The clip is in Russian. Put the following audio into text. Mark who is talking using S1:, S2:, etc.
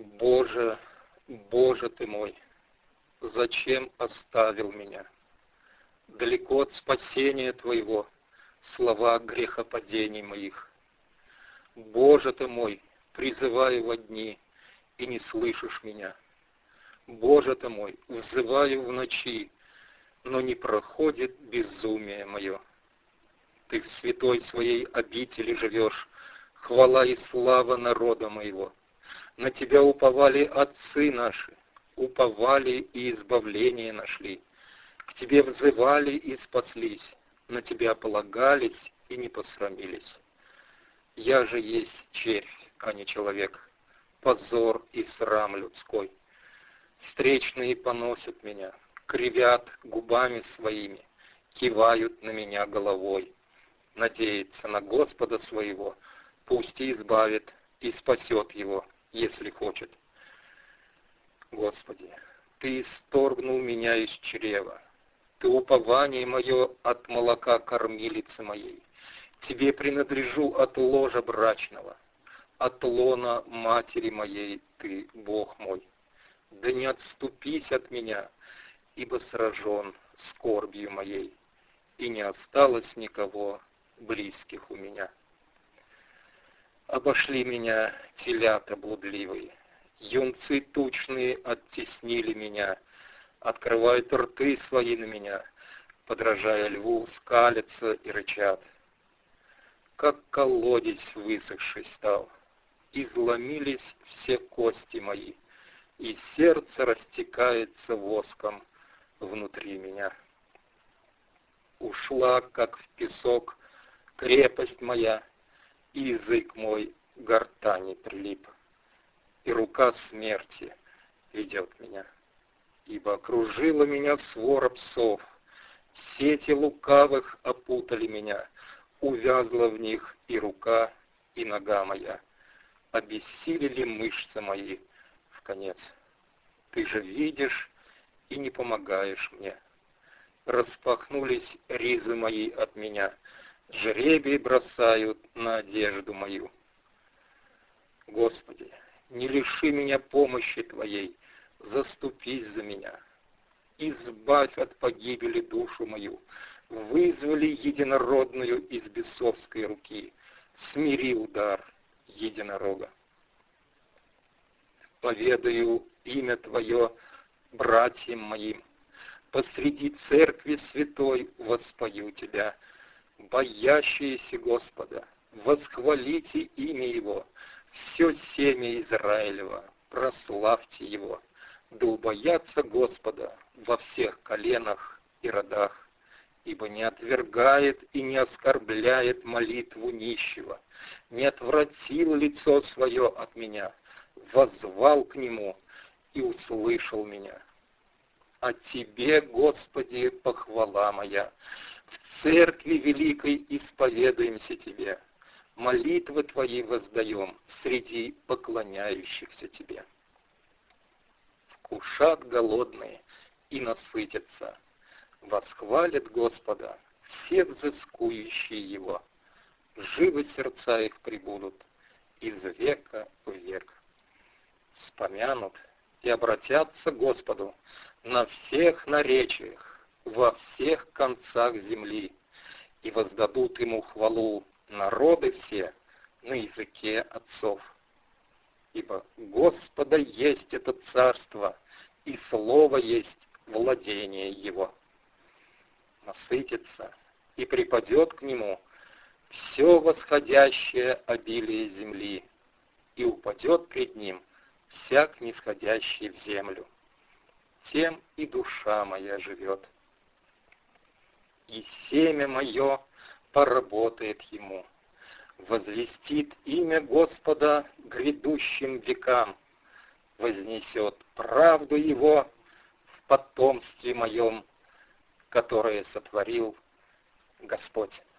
S1: Боже, Боже ты мой, зачем оставил меня? Далеко от спасения Твоего слова грехопадений моих. Боже ты мой, призываю во дни, и не слышишь меня. Боже ты мой, взываю в ночи, но не проходит безумие мое. Ты в святой своей обители живешь, хвала и слава народа моего. На Тебя уповали отцы наши, уповали и избавление нашли. К Тебе взывали и спаслись, на Тебя полагались и не посрамились. Я же есть червь, а не человек, позор и срам людской. Встречные поносят меня, кривят губами своими, кивают на меня головой. Надеется на Господа своего, пусть и избавит, и спасет его, если хочет. Господи, Ты исторгнул меня из чрева, Ты упование мое от молока кормилицы моей. Тебе принадлежу от ложа брачного, от лона матери моей Ты, Бог мой. Да не отступись от меня, ибо сражен скорбью моей, и не осталось никого близких у меня. Обошли меня телята блудливые, юнцы тучные оттеснили меня, открывают рты свои на меня, подражая льву, скалятся и рычат. Как колодец высохший стал, изломились все кости мои, и сердце растекается воском внутри меня. Ушла, как в песок, крепость моя, и язык мой к гортани прилип, и рука смерти ведет меня. Ибо окружила меня свора псов, сети лукавых опутали меня, увязла в них и рука, и нога моя, обессилели мышцы мои вконец. Ты же видишь и не помогаешь мне. Распахнулись ризы мои от меня, жребий бросают на одежду мою. Господи, не лиши меня помощи Твоей, заступись за меня. Избавь от погибели душу мою, вызволи единородную из бесовской руки, смири удар единорога. Поведаю имя Твое братьям моим, посреди церкви святой воспою Тебя, боящиеся Господа, восхвалите имя Его, все семя Израилева, прославьте Его, да убоятся Господа во всех коленах и родах, ибо не отвергает и не оскорбляет молитву нищего, не отвратил лицо свое от меня, воззвал к Нему и услышал меня. О Тебе, Господи, похвала моя, в церкви великой исповедуемся Тебе, молитвы Твои воздаем среди поклоняющихся Тебе. Вкушат голодные и насытятся, восхвалят Господа все взыскующие Его, живы сердца их пребудут из века в век. Вспомянут и обратятся к Господу на всех наречиях, во всех концах земли, и воздадут Ему хвалу народы все на языке отцов. Ибо Господа есть это царство, и слово есть владение Его. Насытится и припадет к Нему все восходящее обилие земли, и упадет пред Ним всяк нисходящий в землю. Тем и душа моя живет. И семя мое поработает Ему, возвестит имя Господа грядущим векам, вознесет правду Его в потомстве моем, которое сотворил Господь.